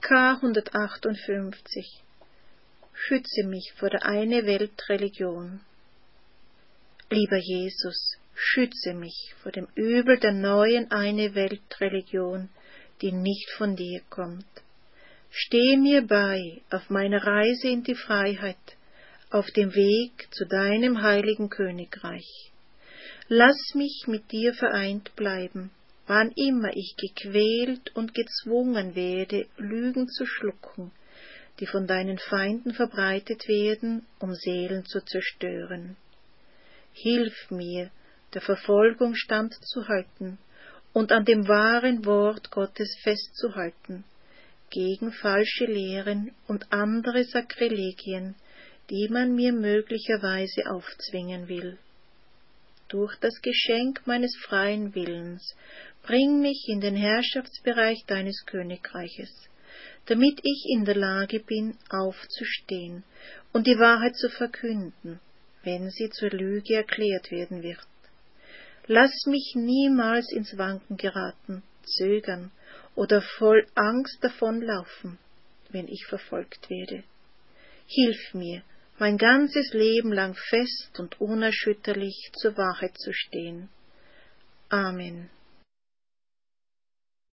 K158. Schütze mich vor der Eine-Welt-Religion. Lieber Jesus, schütze mich vor dem Übel der neuen Eine-Welt-Religion, die nicht von dir kommt. Steh mir bei auf meiner Reise in die Freiheit, auf dem Weg zu deinem heiligen Königreich. Lass mich mit dir vereint bleiben, wann immer ich gequält und gezwungen werde, Lügen zu schlucken, die von deinen Feinden verbreitet werden, um Seelen zu zerstören. Hilf mir, der Verfolgung standzuhalten und an dem wahren Wort Gottes festzuhalten, gegen falsche Lehren und andere Sakrilegien, die man mir möglicherweise aufzwingen will. Durch das Geschenk meines freien Willens bring mich in den Herrschaftsbereich deines Königreiches, damit ich in der Lage bin, aufzustehen und die Wahrheit zu verkünden, wenn sie zur Lüge erklärt werden wird. Lass mich niemals ins Wanken geraten, zögern oder voll Angst davonlaufen, wenn ich verfolgt werde. Hilf mir, mein ganzes Leben lang fest und unerschütterlich zur Wahrheit zu stehen. Amen.